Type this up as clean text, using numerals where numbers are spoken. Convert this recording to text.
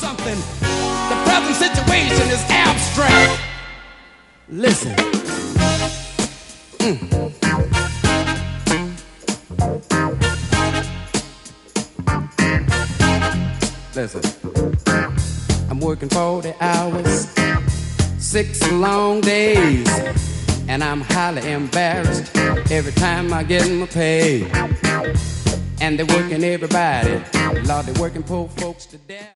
something. The present situation is abstract. Listen. Listen. I'm working 40 hours, 6 long days, and I'm highly embarrassed every time I get my pay. And they're working everybody, Lord, they're working poor folks to death.